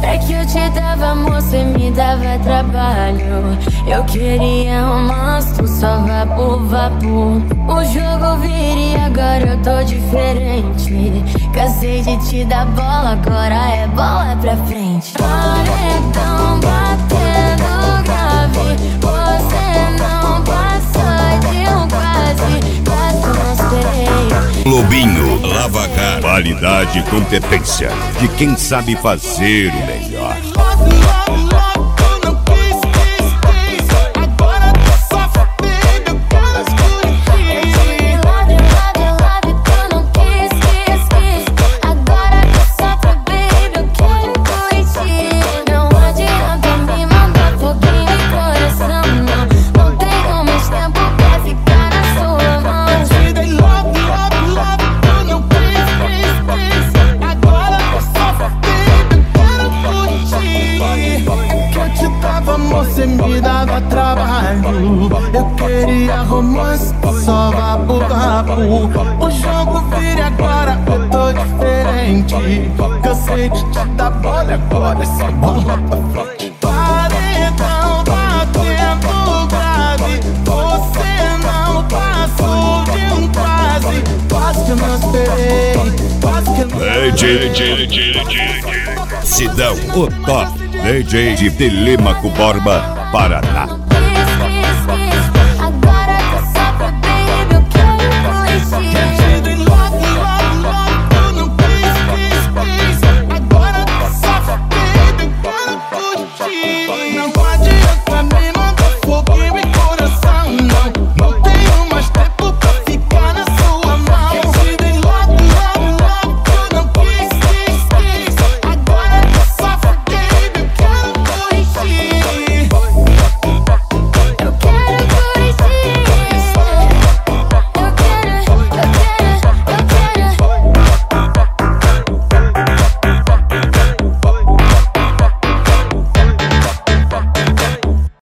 É que eu te dava amor, cê me dava trabalho. Eu queria romance, tu só vapo, vapo. O jogo vira e agora eu tô diferente. Cansei de te dar bola, agora é bola pra frente. Paredão batendo grave, você não passou de um quase, quase não sei. Lobinho Lavacar, qualidade e competência de quem sabe fazer o melhor. Você me dava trabalho, eu queria romance, só vapo, vapo. O jogo vira agora, eu tô diferente. Cansei de te dar bola, agora essa bola pra frente. Paredão batendo grave, você não passou de um quase, quase que eu não esperei, quase que eu não... Sidão, o top DJ de Telêmaco Borba, Paraná.